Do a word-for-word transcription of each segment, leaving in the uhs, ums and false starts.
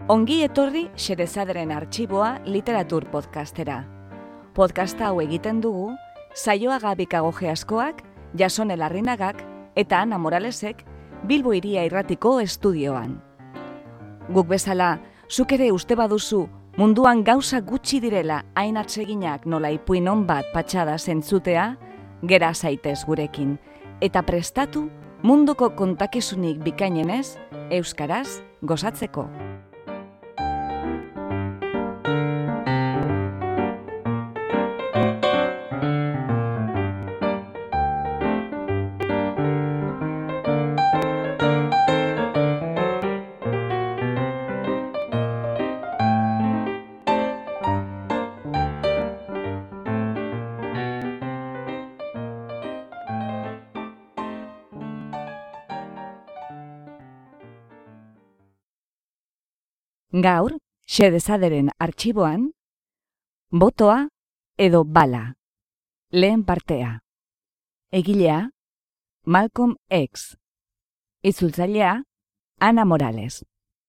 Ongi etorri Xerezaderen Artxiboa literatur podcastera. Podcasta hau egiten dugu Saioa Gabikagoge askoak, Jasone Larrinagak eta Ana Moralesek Bilbo Hiria Irratiko estudioan. Guk bezala, zuk ere uste baduzu munduan gauza gutxi direla hain atseginak nola ipuin on bat patxada zentzutea, gera zaitez gurekin, eta prestatu munduko kontakizunik bikainenez, euskaraz gozatzeko. Gaur, Xerezaderen Artxiboan, botoa edo bala. Lehen partea. Egilea, Malcolm X. Itzultzailea, Ana Morales.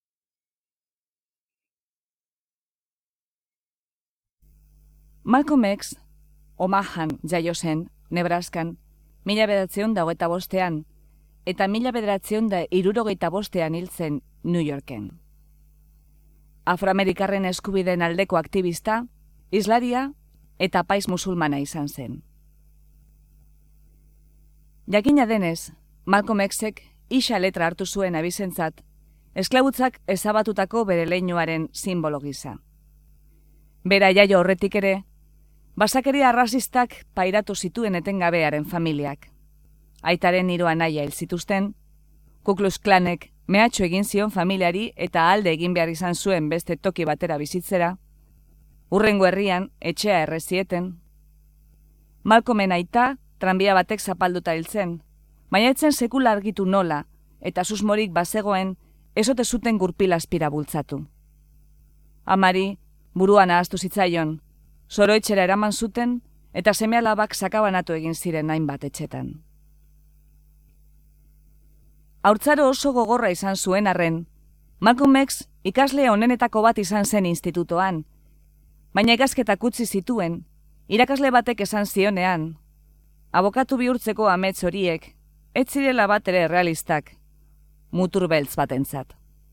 Malcolm X, Omahan jaio zen, Nebraskan, mila bederatziehun da hogeita bostean, eta mila bederatziehun da hirurogeita bostean hil zen New Yorken. Afroamerikarren eskubideen aldeko aktivista, islaria eta apaiz musulmana izan zen. Jakina denez, Malcolm Xek isa letra hartu zuen abizentzat, esklabutzak ezabatutako bere leinuaren sinbolo gisa. Bera jaio horretik ere, basakeria arrazistak pairatu zituen etengabearen familiak. Aitaren hiru anaia hil zituzten, Ku Klux Klanek mehatxu egin zion familiari eta alde egin behar izan zuen beste toki batera bizitzera, hurrengo herrian etxea errezieten. Malcolmen aita tranbia batek zapalduta hil zen, baina etzen sekula argitu nola, eta susmorik bazegoen ezote zuten gurpil azpira bultzatu. Amari buruan ahaztu zitzaion, zoroetxera eraman zuten eta seme-alabak sakabanatu egin ziren hainbat etxetan. Haurtzaro oso gogorra izan zuen arren, Malcolm X ikasle onenetako bat izan zen institutoan, baina ikasketak utzi zituen, irakasle batek esan zionean, abokatu bihurtzeko amets horiek, ez zirela bat ere realistak, mutur beltz batentzat.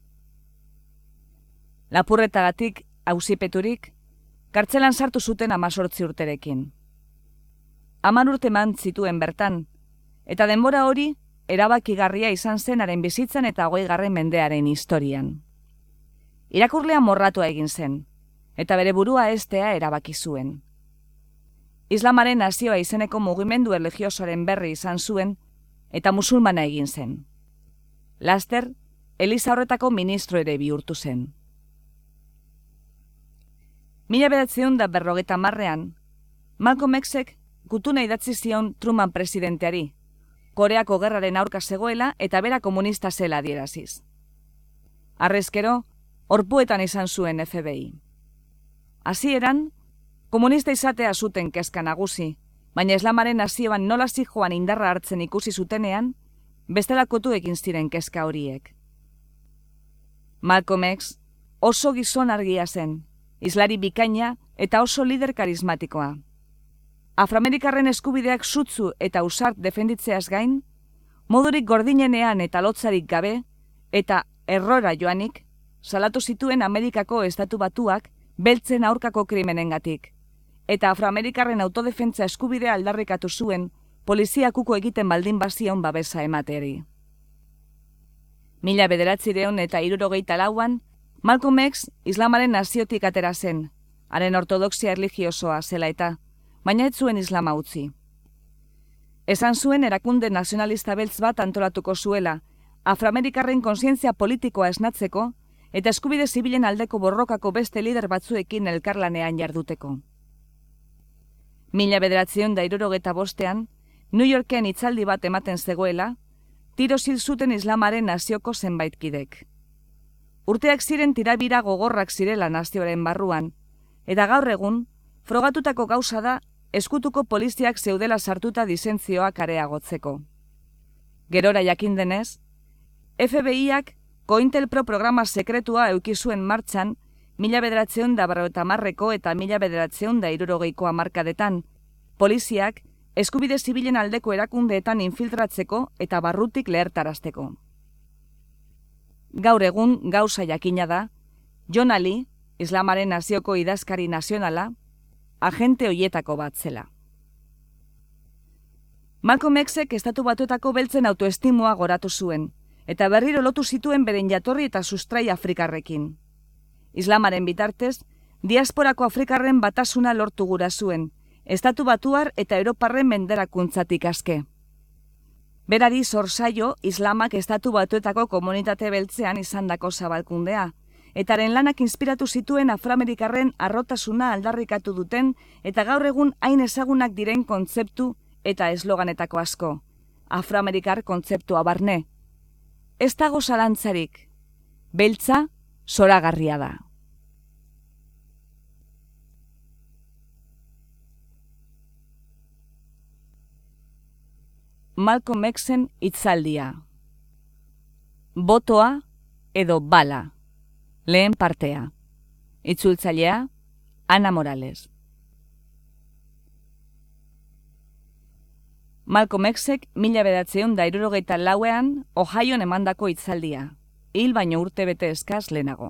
Lapurretagatik, auzipeturik, kartzelan sartu zuten amazortzi urterekin. Hamar urte eman zituen bertan, eta denbora hori, erabakigarria izan zenaren bizitzan eta hogeigarren mendearen historian. Irakurlea morratua egin zen, eta bere burua heztea erabaki zuen. Islamaren nazioa izeneko mugimendu erlijiosoaren berri izan zuen, eta musulmana egin zen. Laster, eliza horretako ministro ere bihurtu zen. Mila bederatziehun da berrogeita hamarrean, Malcolm Xek gutuna idatzi zion Truman presidenteari, Koreako gerraren aurka zegoela eta bera komunista zela adieraziz. Harrezkero, orpuetan izan zuen F B I. Hasieran, komunista izatea zuten kezka nagusi, baina islamaren nazioan nola zijoan indarra hartzen ikusi zutenean, bestelakotu egin ziren kezka horiek. Malcolm X oso gizon argia zen, islari bikaina eta oso lider karismatikoa. Afroamerikarren eskubideak sutzu eta ausart defenditzeaz gain, modurik gordinenean eta lotzarik gabe, eta errora joanik, salatu zituen Amerikako estatu batuak beltzen aurkako krimenengatik, eta afroamerikarren autodefentza eskubidea aldarrikatu zuen poliziak uko egiten baldin bazion babesa emateari. Mila bederatziehun eta hirurogeita lauan, Malcolm X islamaren naziotik atera zen, haren ortodoxia erlijiosoa zela eta, baina ez zuen islama utzi. Esan zuen erakunde nazionalista beltz bat antolatuko zuela, afroamerikarren kontzientzia politikoa esnatzeko eta eskubide zibilen aldeko borrokako beste lider batzuekin elkarlanean jarduteko. Mila bederatziehun da hirurogeita bostean, New Yorken hitzaldi bat ematen zegoela, tiro hil zuten islamaren nazioko zenbait kidek. Urteak ziren tirabira gogorrak zirela nazioaren barruan, eta gaur egun, frogatutako gauza da eskutuko poliziak zeudela sartuta disentzioak areagotzeko. Gerora jakin denez, F B I-ak Cointelpro programa sekretua eukizuen martxan, mila bederatzeun da berrogeita hamarreko eta mila bederatzeun da hirurogeiko hamarkadetan, poliziak eskubide zibilen aldeko erakundeetan infiltratzeko eta barrutik lehertarazteko. Gaur egun gauza jakina da, John Ali, Islamaren nazioko idazkari nazionala, agente hoietako bat zela. Malcolm Xek estatu batuetako beltzen autoestimua goratu zuen, eta berriro lotu zituen beren jatorri eta sustrai afrikarrekin. Islamaren bitartez, diasporako afrikarren batasuna lortu gura zuen, estatu batuar eta europarren menderakuntzatik aske. Berari zorzaio Islamak estatu batuetako komunitate beltzean izandako zabalkundea, eta haren lanak inspiratu zituen afroamerikarren arrotasuna aldarrikatu duten eta gaur egun hain ezagunak diren kontzeptu eta esloganetako asko, afroamerikar kontzeptua barne. Ez dago zalantzarik, beltza zoragarria da. Malcolm Xen hitzaldia. Botoa edo bala. Lehen partea. Itzultzailea, Ana Morales. Malcolm Xek mila bederatziehun da hirurogeita lauean Ohioan emandako hitzaldia, hil baino urte bete eskas lehenago.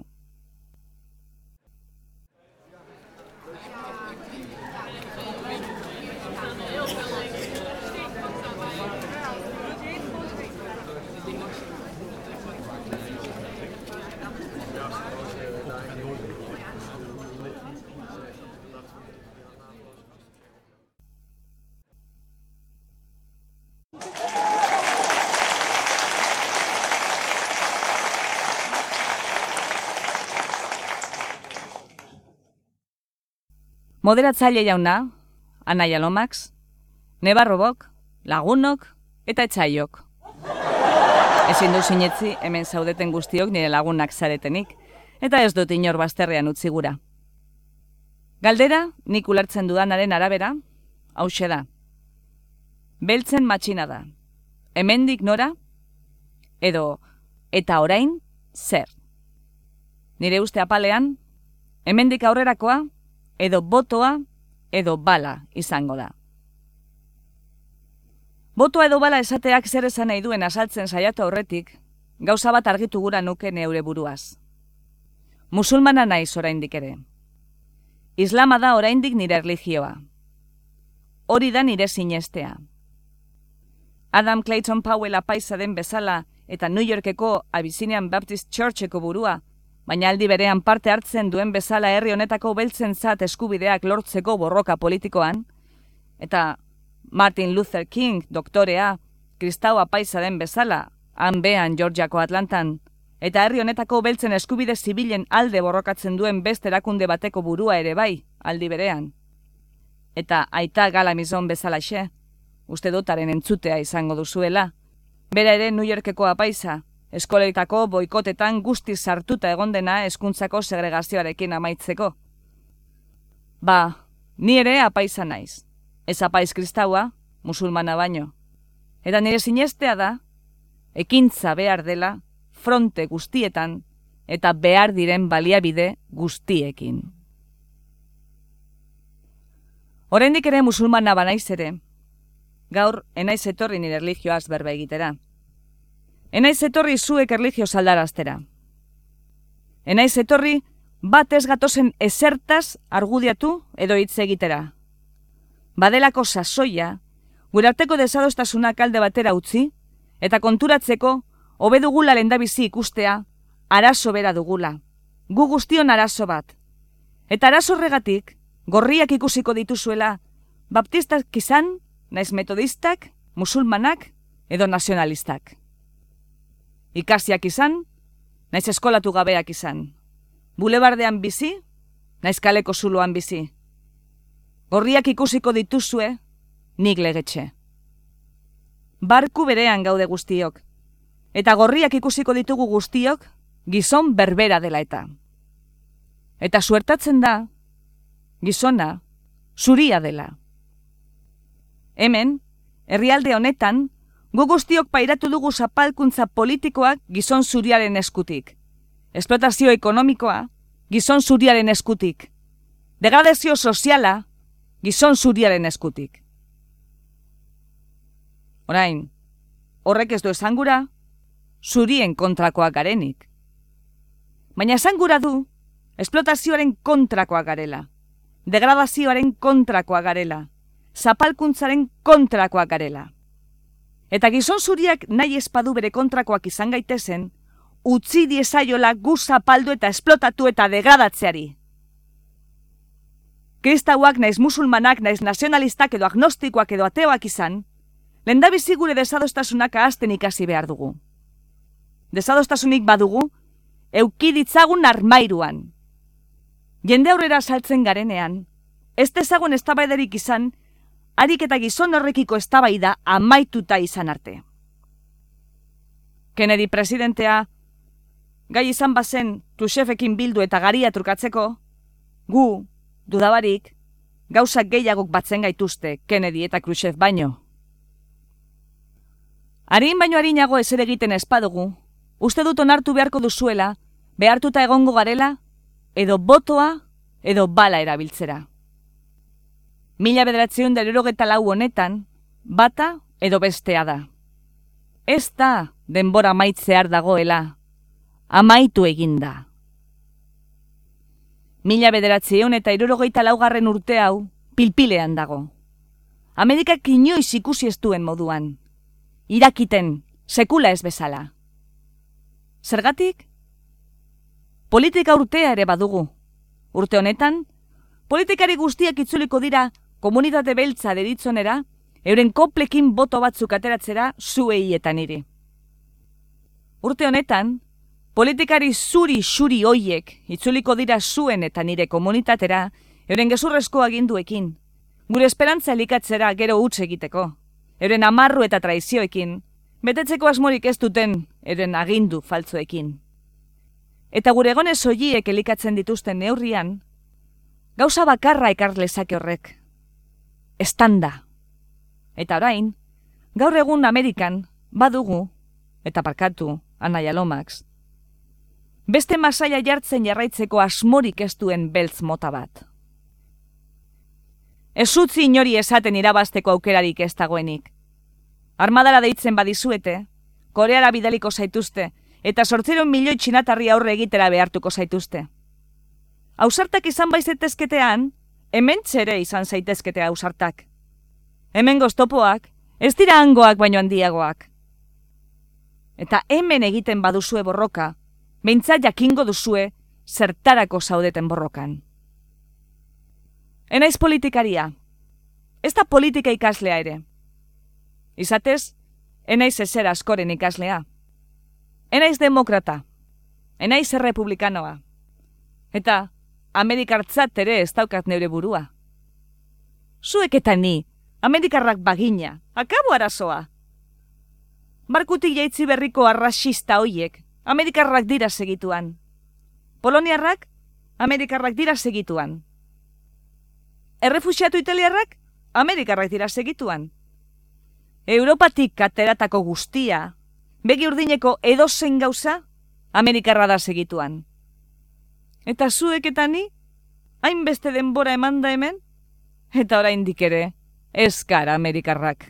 Moderatzaile jauna, Anaia Lomax, nebarrobok, lagunok eta etxaiok. Ezin du sinetzi hemen zaudeten guztiok nire lagunak zaretenik, eta ez dut inor bazterrean utzi gura. Galdera, nik ulertzen dudanaren arabera, hauxe da. Beltzen matxina da. Hemendik nora, edo eta orain zer. Nire uste apalean, hemendik aurrerakoa, edo botoa, edo bala izango da. Botoa edo bala esateak zer esan nahi duen azaltzen saiatu aurretik, gauza bat argitu gura nuke neure buruaz. Musulmana naiz oraindik ere. Islama da oraindik nire erlijioa. Hori da nire sinestea. Adam Clayton Powell apaisa den bezala eta New Yorkeko Abyssinian Baptist Churcheko burua, baina aldi berean parte hartzen duen bezala herri honetako beltzentzat eskubideak lortzeko borroka politikoan, eta Martin Luther King, doktorea, kristau apaisa den bezala, han behan Georgiako Atlantan, eta herri honetako beltzen eskubide zibilen alde borrokatzen duen beste erakunde bateko burua ere bai, aldi berean. Eta aita Galamizon bezalaxe, uste dutaren entzutea izango duzuela, bera ere New Yorkeko apaisa, eskoletako boikotetan guztiz sartuta egon dena hezkuntzako segregazioarekin amaitzeko. Ba, ni ere apaisa naiz. Ez apaiz kristaua, musulmana baino. Eta nire sinestea da, ekintza behar dela, fronte guztietan, eta behar diren baliabide guztiekin. Oraindik ere musulmana banaiz ere, gaur enaiz etorri nire erlijioaz berba egitera. Enaiz etorri zuek erlijioz aldaraztera. Enaiz etorri bat ez gatozen ezertaz argudiatu edo hitz egitera. Badelako sasoia, gure arteko desadostasunak alde batera utzi, eta konturatzeko hobe dugula lehendabizi ikustea, arazo bera dugula. Gu guztion arazo bat. Eta arazo horregatik, gorriak ikusiko dituzuela, baptistak izan, naiz metodistak, musulmanak edo nazionalistak. Ikasiak izan, naiz eskolatu gabeak izan. Bulebardean bizi, naiz kaleko zuloan bizi. Gorriak ikusiko dituzue, nik legetxe. Barku berean gaude guztiok, eta gorriak ikusiko ditugu guztiok, gizon berbera dela eta. Eta suertatzen da, gizona, zuria dela. Hemen, herrialde honetan, gu guztiok pairatu dugu zapalkuntza politikoak gizon zuriaren eskutik. Esplotazio ekonomikoa gizon zuriaren eskutik. Degradazio soziala gizon zuriaren eskutik. Orain, horrek ez du esangura, zurien kontrakoak garenik. Baina esangura du, esplotazioaren kontrakoak garela, degradazioaren kontrakoak garela, zapalkuntzaren kontrakoak garela. Eta gizon zuriak nahi espadu bere kontrakoak izan gaitezen, utzi diezaiola gu zapaldu eta esplotatu eta degradatzeari. Kristauak naiz musulmanak, naiz nazionalistak edo agnostikoak edo ateoak izan, lehendabizi gure desadostasunak ahazten ikasi behar dugu. Desadostasunik badugu, eukiditzagun armairuan. Jende aurrera saltzen garenean, ez dezagun eztabaidarik izan, harik eta gizon horrekiko eztabaida amaituta izan arte. Kennedy presidentea, gai izan bazen Khrushchevekin bildu eta garia trukatzeko, gu, dudabarik, gauzak gehiagok batzen gaituzte Kennedy eta Khrushchev baino. Harin baino harinago ezer egiten espadugu, uste dut onartu beharko duzuela, behartuta egongo garela, edo botoa, edo bala erabiltzera. Mila bederatziehun eta hirurogeta lau honetan, bata edo bestea da. Ez da denbora amaitzear dagoela, amaitu eginda. Mila bederatziehun eta hirurogeita laugarren urte hau pilpilean dago. Amerikak inoiz ikusi ez duen moduan. Irakiten, sekula ez bezala. Zergatik? Politika urtea ere badugu. Urte honetan, politikari guztiak itzuliko dira komunitate beltza deritzonera, euren koplekin boto batzuk ateratzera zuei eta niri. Urte honetan, politikari zuri-xuri hoiek itzuliko dira zuen eta nire komunitatera, euren gezurrezko aginduekin, gure esperantza elikatzera gero huts egiteko, euren amarru eta traizioekin, betetzeko asmorik ez duten euren agindu faltzoekin. Eta gure egonez hoiek elikatzen dituzten neurrian, gauza bakarra ekar lezake horrek. Estanda. Eta orain, gaur egun Amerikan badugu, eta parkatu, Anaia Lomax, beste masaila jartzen jarraitzeko asmorik ez duen beltz mota bat. Ez utzi inori esaten irabazteko aukerarik ez dagoenik. Armadara deitzen badizuete, Koreara bidaliko zaituzte, eta zortziehun milioi txinatarri aurre egitera behartuko zaituzte. Ausartak izan baizetezketean, hemen txere izan zaitezketea ausartak. Hemen goztopoak, ez dira hangoak baino handiagoak. Eta hemen egiten baduzue borroka, behintzat jakingo duzue zertarako zaudeten borrokan. Enaiz politikaria, ez da politika ikaslea ere. Izatez, enaiz ezer askoren ikaslea. Enaiz demokrata, enaiz errepublikanoa. Eta amerikartzat ere ez daukat neure burua. Zuek eta ni, amerikarrak bagina, akabo arazoa. Barkutik jaitzi berriko arrasista hoiek, amerikarrak dira segituan. Poloniarrak, amerikarrak dira segituan. Errefuxiatu italiarrak, amerikarrak dira segituan. Europatik ateratako guztia, begi urdineko edozein gauza, amerikarra da segituan. Eta zuek eta ni, hainbeste denbora eman da hemen, eta oraindik ere, ez gara amerikarrak.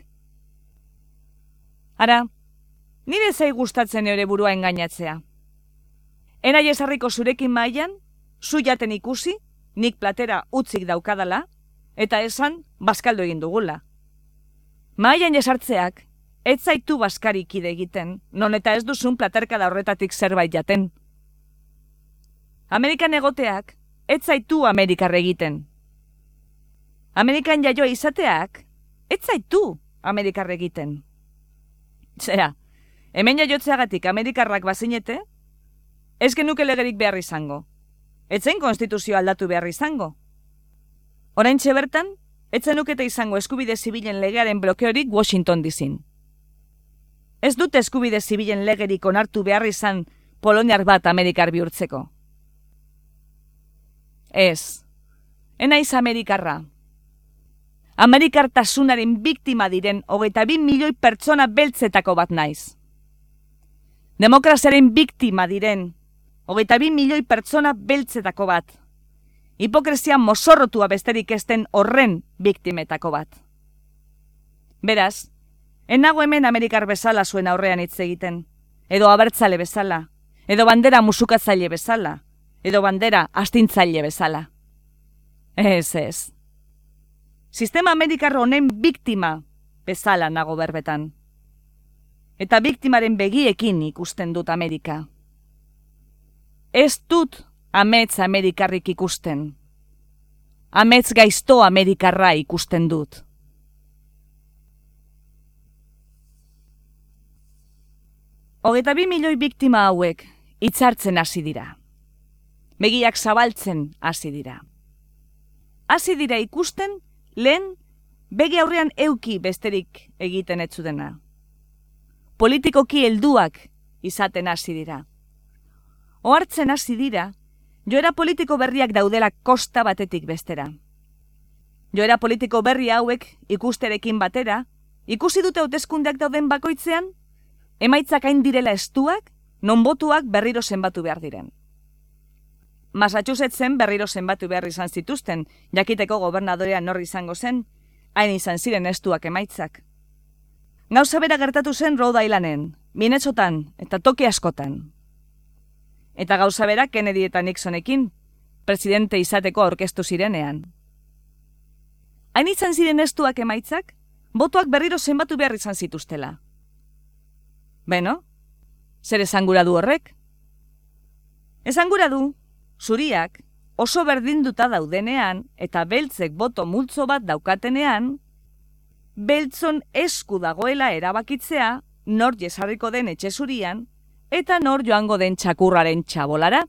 Ara, nire zai gustatzen eure burua engainatzea. Enai esarriko zurekin mailan, zu jaten ikusi, nik platera utzik daukadala, eta esan bazkaldu egin dugula. Mailan esartzeak, ez zaitu bazkarikide egiten, non eta ez duzun platerkada horretatik zerbait jaten. Amerikan egoteak, ez zaitu Amerikar egiten. Amerikan jaioa izateak, ez zaitu Amerikar egiten. Zera, hemen jaiotzeagatik Amerikarrak bazinete, ez genuke legerik behar izango. Ez zen konstituzio aldatu behar izango. Oraintxe bertan, ez zenukete izango eskubide zibilen legearen blokeorik Washington D C-n. Ez dute eskubide zibilen legerik onartu behar izan poloniar bat Amerikar bihurtzeko. Ez, enaiz Amerikarra. Amerikartasunaren biktima diren hogeita bi milioi pertsona beltzetako bat naiz. Demokraziaren biktima diren hogeita bi milioi pertsona beltzetako bat. Hipokresia mozorrotua besterik ezten horren biktimetako bat. Beraz, enago hemen Amerikar bezala zuen aurrean hitz egiten, edo abertzale bezala, edo bandera musukatzaile bezala, edo bandera astintzaile bezala. Ez ez. Sistema Amerikar honen biktima bezala nago berbetan. Eta biktimaren begiekin ikusten dut Amerika. Ez dut amets Amerikarrik ikusten. Amets gaizto Amerikarra ikusten dut. Hogeita bi milioi biktima hauek hitzartzen hasi dira. Begiak zabaltzen hasi dira. Hasi dira ikusten lehen begi aurrean euki besterik egiten ez zutena. Politikoki helduak izaten hasi dira. Ohartzen hasi dira, joera politiko berriak daudela kosta batetik bestera. Joera politiko berri hauek ikusterekin batera, ikusi dute hauteskundeak dauden bakoitzean, emaitzak hain direla estuak, non botuak berriro zenbatu behar diren. Massachusettsen berriro zenbatu behar izan zituzten, jakiteko gobernadorea nor izango zen, hain izan ziren estuak emaitzak. Gauza bera gertatu zen Rhode Islanden, Minnesotan eta toki askotan. Eta gauza bera Kennedy eta Nixonekin, presidente izateko aurkeztu zirenean. Hain izan ziren estuak emaitzak, botuak berriro zenbatu behar izan zituztela. Beno, zer esangura du horrek? Esangura du, zuriak oso berdinduta daudenean eta beltzek boto multzo bat daukatenean, beltzon esku dagoela erabakitzea nor jesarriko den etxe zurian eta nor joango den txakurraren txabolara.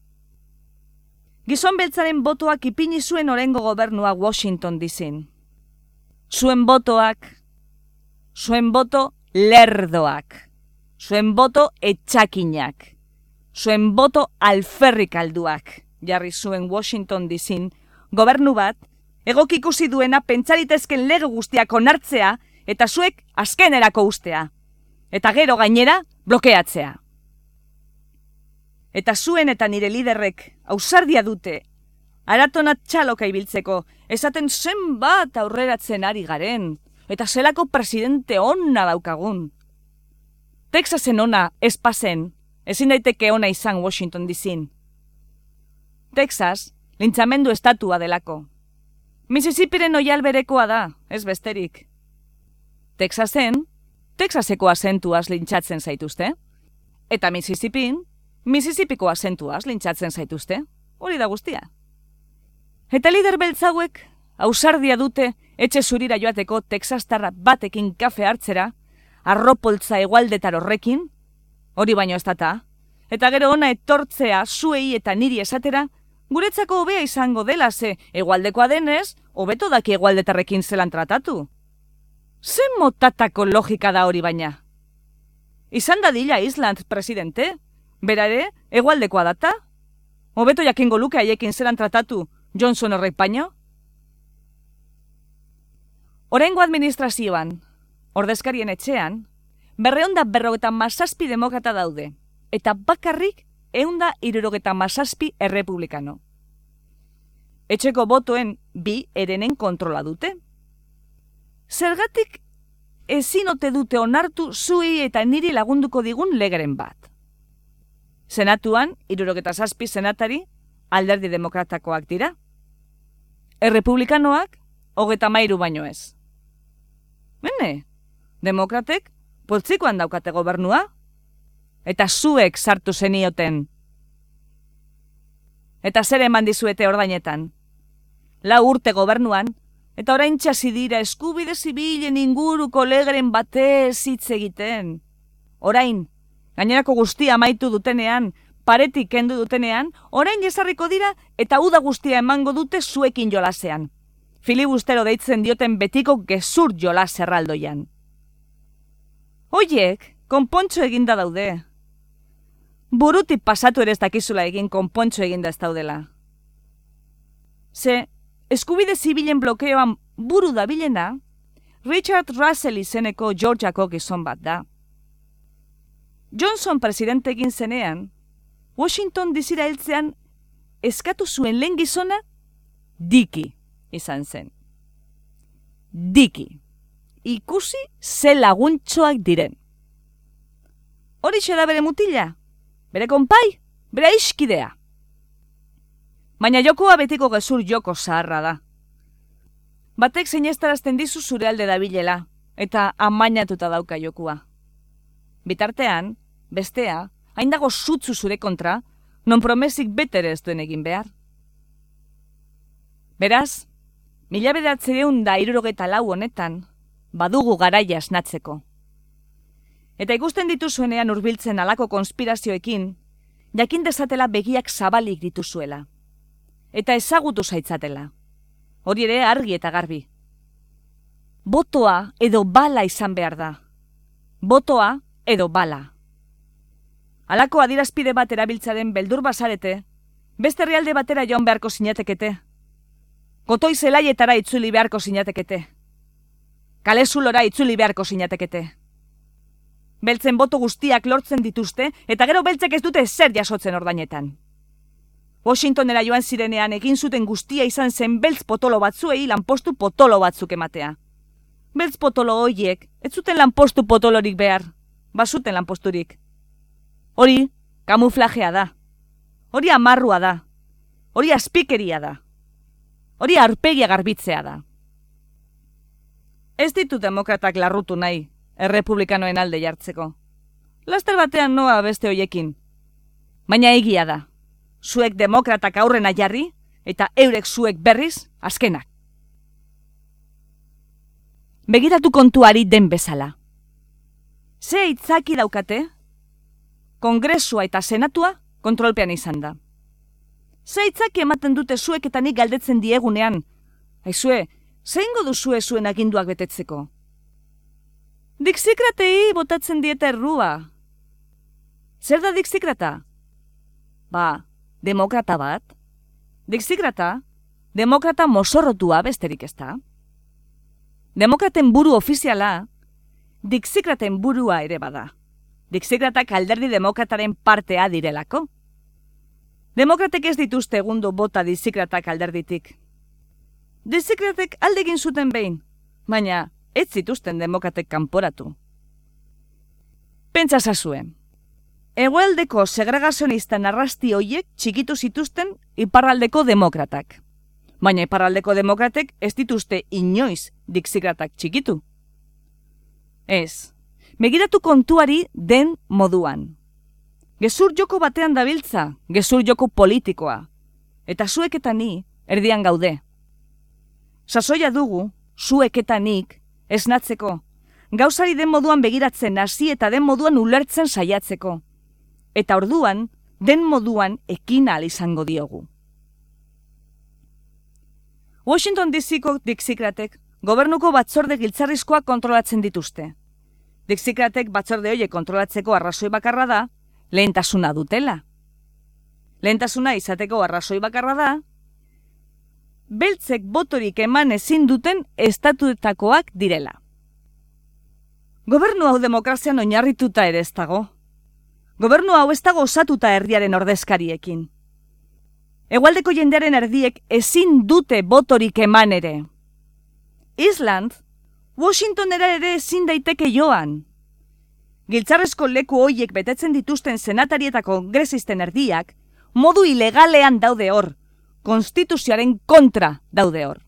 Gizon beltzaren botoak ipini zuen orengo gobernua Washington D C-n. Zuen botoak, zuen boto lerdoak, zuen boto etxakinak, zuen boto alferrik alduak, jarri zuen Washington D C-n gobernu bat, egoki ikusi duena pentsaritezken lege guztiak onartzea eta zuek azkenerako ustea, eta gero gainera blokeatzea. Eta zuen eta nire liderrek ausardia dute, aratonat txaloka ibiltzeko, esaten zenbat aurreratzen ari garen, eta zelako presidente onna daukagun. Texasen ona ez pasen, ezin daiteke ona izan Washington D C-n. Texas, lintzamendu estatua delako. Mississippiren oial berekoa da, ez besterik. Texasen, Texaseko azentuaz lintzatzen zaituzte. Eta Mississippin, Mississippiko azentuaz lintzatzen zaituzte. Hori da guztia. Eta lider beltzauek, ausardia dute etxe zurira joateko texastarra batekin kafe hartzera, arropoltza egualdetar horrekin, hori baino ez data, eta gero ona etortzea zuei eta niri esatera, guretzako hobea izango dela ze egualdekoa denez, hobeto daki egualdetarrekin zelan tratatu. Zen motatako logika da hori baina? Izan dadila Island presidente, berare egualdekoa data? Hobeto jakingo luke haiekin zelan tratatu Johnson horrek baino? Oraingo administrazioan, ordezkarien etxean, berreunda berrogeta mazazpi demokrata daude, eta bakarrik eunda irurogeta mazazpi errepublikano. Etxeko botoen bi erenen kontrola dute. Zergatik ezin ote dute onartu zuei eta niri lagunduko digun legeren bat. Senatuan, irurogeta zazpi senatari, alderdi demokratakoak dira. Errepublikanoak, hogeta mairu baino ez. Bene, demokratek, poltsikoan daukate gobernua, eta zuek sartu zenioten. Eta zer eman dizuete ordainetan. Lau urte gobernuan, eta orain txasi dira eskubide zibilen inguruko legeren batez hitz egiten. Orain, gainerako guztia amaitu dutenean, paretik kendu dutenean, orain jesarriko dira eta uda guztia emango dute zuekin jolasean. Filibustero deitzen dioten betiko gezur jolas erraldoian. Hoiek, konpontxo eginda daude. Burutik pasatu ere ez dakizula egin konpontxo eginda ez daudela. Ze, eskubide zibilen blokeoan buru dabilena, Richard Russell izeneko Georgiako gizon bat da. Johnson presidentekin zenean, Washington D C-ra heltzean eskatu zuen lehen gizona Diki izan zen. Diki. Ikusi ze laguntxoak diren. Horixe da bere mutila, bere konpai, bere iskidea. Baina jokoa betiko gezur joko zaharra da. Batek sinestarazten dizu zure alde dabilela, eta amainatuta dauka jokua. Bitartean, bestea, hain dago zutzu zure kontra, non promesik betere ez duen egin behar. Beraz, mila bederatziehun da hirurogeta lau honetan, badugu garaia esnatzeko. Eta ikusten dituzuenean hurbiltzen halako konspirazioekin, jakin dezatela begiak zabalik dituzuela. Eta ezagutu zaitzatela. Hori ere argi eta garbi. Botoa edo bala izan behar da. Botoa edo bala. Halako adierazpide bat erabiltzaren beldur bazarete, beste herrialde batera joan beharko sinatekete. Gotoi zelaietara itzuli beharko sinatekete. Kalezulora itzuli beharko sinatekete. Beltzen boto guztiak lortzen dituzte, eta gero beltzek ez dute zer jasotzen ordainetan. Washingtonera joan zirenean egin zuten guztia izan zen beltz potolo batzuei lanpostu potolo batzuk ematea. Beltz potolo hoiek, ez zuten lanpostu potolorik behar, bazuten lanposturik. Hori, kamuflajea da. Hori amarrua da. Hori azpikeria da. Hori aurpegia garbitzea da. Ez ditu demokratak larrutu nahi, errepublikanoen alde jartzeko. Laster batean noa beste hoiekin. Baina egia da. Zuek demokratak aurrena jarri, eta eurek zuek berriz azkenak. Begiratu kontuari den bezala. Ze aitzaki daukate? Kongresua eta senatua kontrolpean izan da. Ze aitzaki ematen dute zuek eta nik galdetzen diegunean. Aizue, zeingo duzue zuen aginduak betetzeko? Dixikratei botatzen dieta errua. Zer da dixikrata? Ba, demokrata bat. Dixikrata, demokrata mozorrotua besterik ez da. Demokraten buru ofiziala, dixikraten burua ere bada. Dixikratak alderdi demokrataren partea direlako. Demokratek ez dituzte egundu bota dixikratak alderditik. Dixikratek aldegin zuten behin, baina ez zituzten demokratek kanporatu. Pentsa zazuen. Hegoaldeko segregazionista narrasti hoiek txikitu zituzten iparraldeko demokratak. Baina iparraldeko demokratek ez dituzte inoiz dixikratak txikitu. Ez, begiratu kontuari den moduan. Gezur joko batean dabiltza, gezur joko politikoa. Eta zuek eta ni erdian gaude. Sasoia dugu, zuek eta nik, esnatzeko. Gauzari den moduan begiratzen hasi eta den moduan ulertzen saiatzeko. Eta orduan, den moduan ekin ahal izango diogu. Washington D C-ko dixikratek gobernuko batzorde giltzarrizkoa kontrolatzen dituzte. Dixikratek batzorde horiek kontrolatzeko arrazoi bakarra da, lehentasuna dutela. Lehentasuna izateko arrazoi bakarra da, beltzek botorik eman ezin duten estatuetakoak direla. Gobernu hau demokrazian oinarrituta ere ez dago. Gobernu hau ez dago osatuta erdiaren ordezkariekin. Hegoaldeko jendearen erdiek ezin dute botorik eman ere. Island, Washingtonera ere ezin daiteke joan. Giltzarrezko leku hoiek betetzen dituzten senatari eta kongresisten erdiak, modu ilegalean daude hor, konstituzioaren kontra daude hor.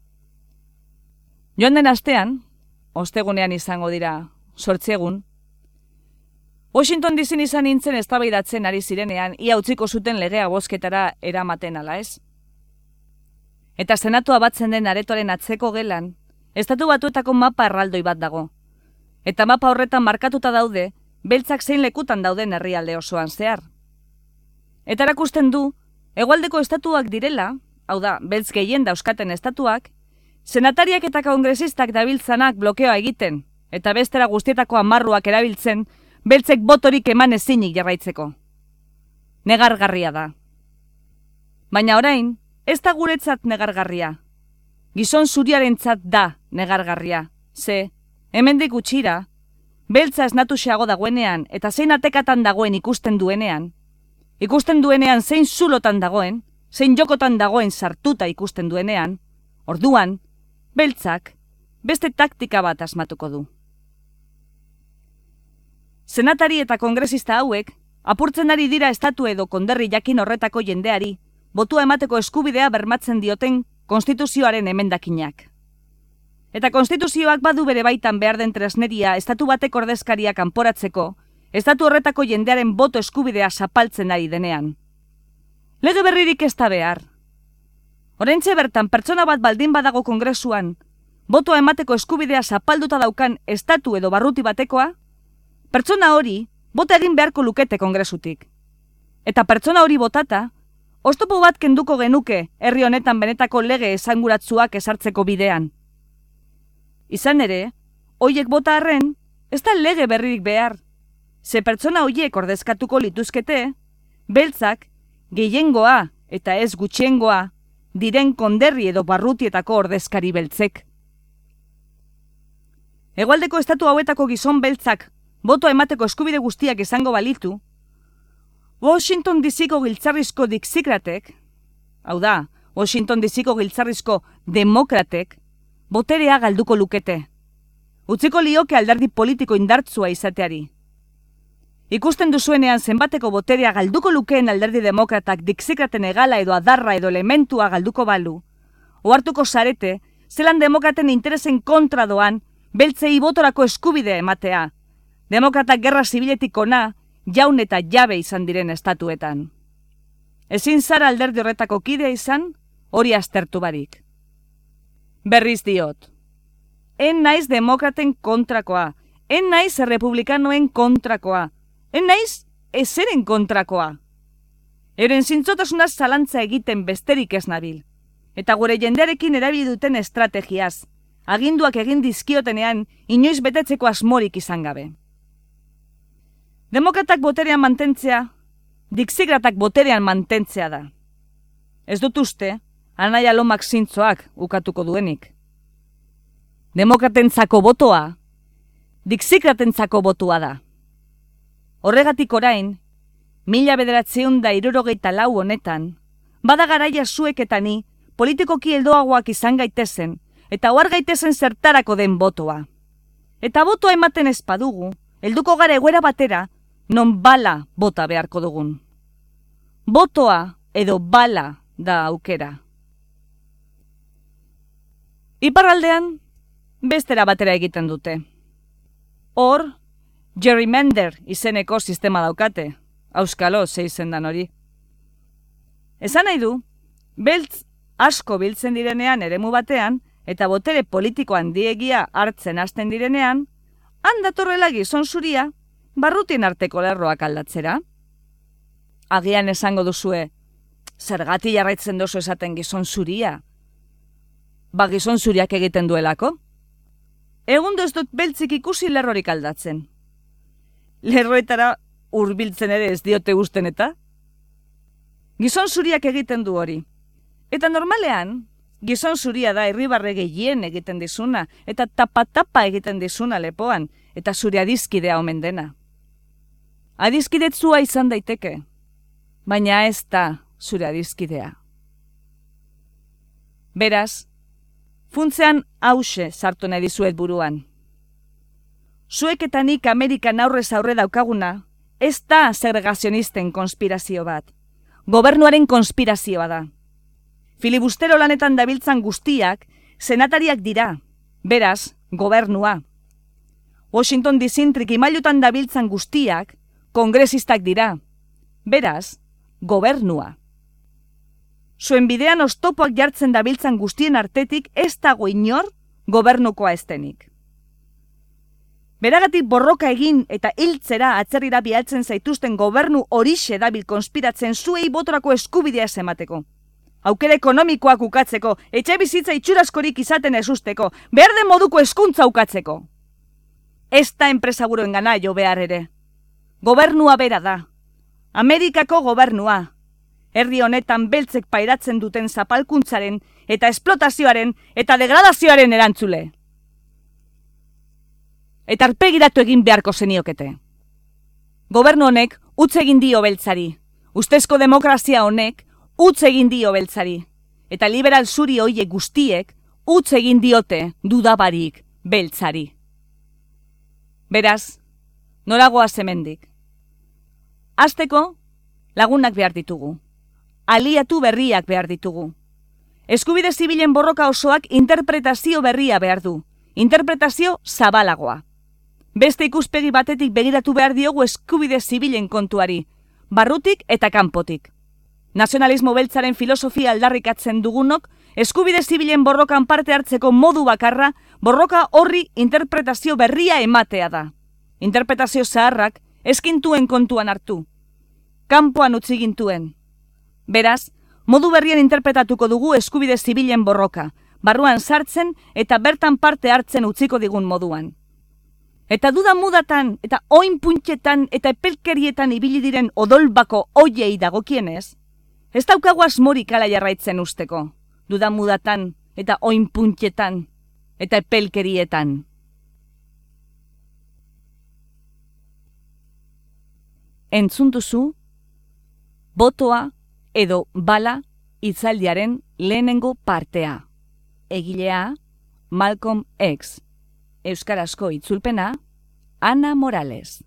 Joan den astean, ostegunean izango dira zortzi egun, Washington D C-n izan nintzen eztabaidatzen ari zirenean ia utziko zuten legea bozketara eramaten ala ez. Eta senatua batzen den aretoaren atzeko gelan, estatu batuetako mapa erraldoi bat dago. Eta mapa horretan markatuta daude, beltzak zein lekutan dauden herrialde osoan zehar. Eta erakusten du, hegoaldeko estatuak direla, hau da, beltz gehien dauzkaten estatuak, senatariak eta kongresistak dabiltzanak blokeoa egiten, eta bestera guztietako amarruak erabiltzen, beltzek botorik eman ezinik jarraitzeko. Negargarria da. Baina orain, ez da guretzat negargarria. Gizon zuriarentzat da negargarria. Ze, hemendik gutxira, beltza esnatuxeago dagoenean eta zein atekatan dagoen ikusten duenean, ikusten duenean zein zulotan dagoen, zein jokotan dagoen sartuta ikusten duenean, orduan, beltzak beste taktika bat asmatuko du. Senatari eta kongresista hauek apurtzen ari dira estatu edo konderri jakin horretako jendeari botua emateko eskubidea bermatzen dioten konstituzioaren emendakinak. Eta konstituzioak badu bere baitan behar den tresneria estatu batek ordezkaria kanporatzeko, estatu horretako jendearen boto eskubidea zapaltzen ari denean. Lege berririk ez da behar. Oraintxe bertan pertsona bat baldin badago kongresuan, botoa emateko eskubidea zapalduta daukan estatu edo barruti batekoa, pertsona hori bota egin beharko lukete kongresutik. Eta pertsona hori botata, oztopo bat kenduko genuke herri honetan benetako lege esanguratsuak ezartzeko bidean. Izan ere, hoiek bota arren, ez da lege berririk behar. Ze pertsona hoiek ordezkatuko lituzkete, beltzak, gehiengoa eta ez gutxiengoa, diren konderri edo barrutietako ordezkari beltzek. Hegoaldeko estatu hauetako gizon beltzak botoa emateko eskubide guztiak izango balitu, Washington D C-ko giltzarrizko dixikratek, hau da, Washington D C-ko giltzarrizko demokratek, boterea galduko lukete. Utziko lioke alderdi politiko indartsua izateari. Ikusten duzuenean zenbateko boterea galduko lukeen alderdi demokratak dixikraten egala edo adarra edo elementua galduko balu, ohartuko zarete, zelan demokraten interesen kontra doan, beltzei botorako eskubide ematea, demokratak gerra zibiletik ona, jaun eta jabe izan diren estatuetan. Ezin zara alderdi horretako kidea izan, hori aztertu barik. Berriz diot. En naiz demokraten kontrakoa, en naiz errepublikanoen kontrakoa, en naiz ezeren kontrakoa. Euren zintzotasuna zalantza egiten besterik ez nabil, eta gure jendearekin erabili duten estrategiaz, aginduak egin dizkiotenean inoiz betetzeko asmorik izan gabe. Demokratak boterean mantentzea, dixikratak boterean mantentzea da. Ez dut uste, Anaia Lomak zintzoak ukatuko duenik. Demokratentzako botoa, dixikratentzako botua da. Horregatik orain, mila bederatziehun da hirurogeita lau honetan, bada garaia zuek eta ni politikoki heldoagoak izan gaitezen, eta ohar gaitezen zertarako den botoa. Eta botoa ematen ez badugu, helduko gara egoera batera, non bala bota beharko dugun. Botoa edo bala da aukera. Iparraldean, bestera batera egiten dute. Hor, gerrymander izeneko sistema daukate, auskalo ze izendan hori. Esan nahi du, beltz asko biltzen direnean eremu batean, eta botere politiko handiegia hartzen hasten direnean, handatorrela gizon zuria, barrutien arteko lerroak aldatzera. Agian esango duzue, zergatik jarraitzen dozu esaten gizon zuria? Ba gizon zuriak egiten duelako? Egun ez dut beltzik ikusi lerrorik aldatzen. Lerroetara hurbiltzen ere ez diote gusten eta? Gizon zuriak egiten du hori. Eta normalean, gizon zuria da irribarre gehien egiten dizuna, eta tapa-tapa egiten dizuna lepoan, eta zure adizkidea omen dena. Adizkidetzua izan daiteke, baina ez da zure adizkidea. Beraz, funtzean hause sartu nahi dizuet buruan. Zuek eta nik Amerikan aurrez aurre daukaguna, ez da segregazionisten konspirazio bat. Gobernuaren konspirazioa da. Filibustero lanetan dabiltzan guztiak, senatariak dira, beraz, gobernua. Washington D C trikimailutan dabiltzan guztiak, kongresistak dira, beraz, gobernua. Zuen bidean oztopoak jartzen dabiltzan guztien artetik ez dago inor gobernukoa estenik. Beragatik borroka egin eta hiltzera atzerrira bialtzen zaituzten gobernu horixe dabil konspiratzen zuei botorako eskubidea ez emateko. Aukera ekonomikoak ukatzeko, etxe bizitza itxuraskorik izaten ez usteko, behar den moduko hezkuntza ukatzeko. Ez da enpresaburoen gana jo behar ere. Gobernua bera da. Amerikako gobernua. herri honetan beltzek pairatzen duten zapalkuntzaren eta esplotazioaren eta degradazioaren erantzule. Eta arpegiratu egin beharko zeniokete. Gobernu honek utz egin dio beltzari. Ustezko demokrazia honek utz egin dio beltzari. Eta liberal zuri hoiek guztiek utz egin diote dudabarik beltzari. Beraz, noragoaz hemendik. Hasteko, lagunak behar ditugu. Aliatu berriak behar ditugu. Eskubide zibilen borroka osoak interpretazio berria behar du. Interpretazio zabalagoa. Beste ikuspegi batetik begiratu behar diogu eskubide zibilen kontuari, barrutik eta kanpotik. Nazionalismo beltzaren filosofia aldarrikatzen dugunok, eskubide zibilen borrokan parte hartzeko modu bakarra, borroka horri interpretazio berria ematea da. Interpretazio zaharrak eskintuen kontuan hartu. Kanpoan utzi gintuen. Beraz, modu berrian interpretatuko dugu eskubide zibilen borroka, barruan sartzen eta bertan parte hartzen utziko digun moduan. Eta duda mudatan, eta oin puntxetan, eta epelkerietan ibili diren odolbako oiei dagokienez, ez daukagu asmorik ala jarraitzen usteko, duda mudatan, eta oin puntxetan, eta epelkerietan. Entzun duzu, botoa edo bala hitzaldiaren lehenengo partea. Egilea, Malcolm X. Euskarazko itzulpena, Ana Morales.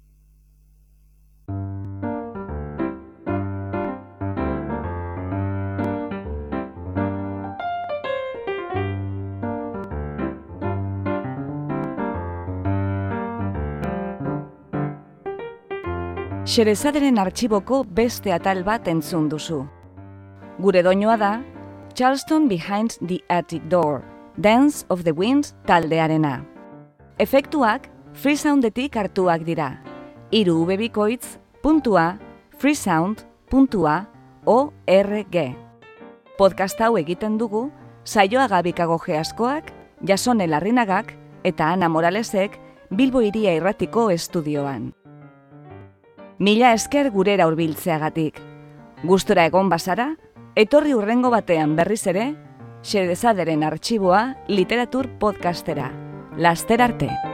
Xerezaderen artxiboko beste atal bat entzun duzu. Gure doinua da, Charleston Behind the Attic Door, Dance of the Winds taldearena. Efektuak freesoundetik hartuak dira. Hiru ubebikoitz puntua freesound puntua org. Podcast hau egiten dugu Saioa Gabikago Geaskoak, Jasone Larrinagak eta Ana Moralesek Bilbo Hiria Irratiko estudioan. Mila esker gurera hurbiltzeagatik. Gustora egon bazara, etorri hurrengo batean berriz ere, Xerezaderen artxiboa literatur podcastera. Laster arte!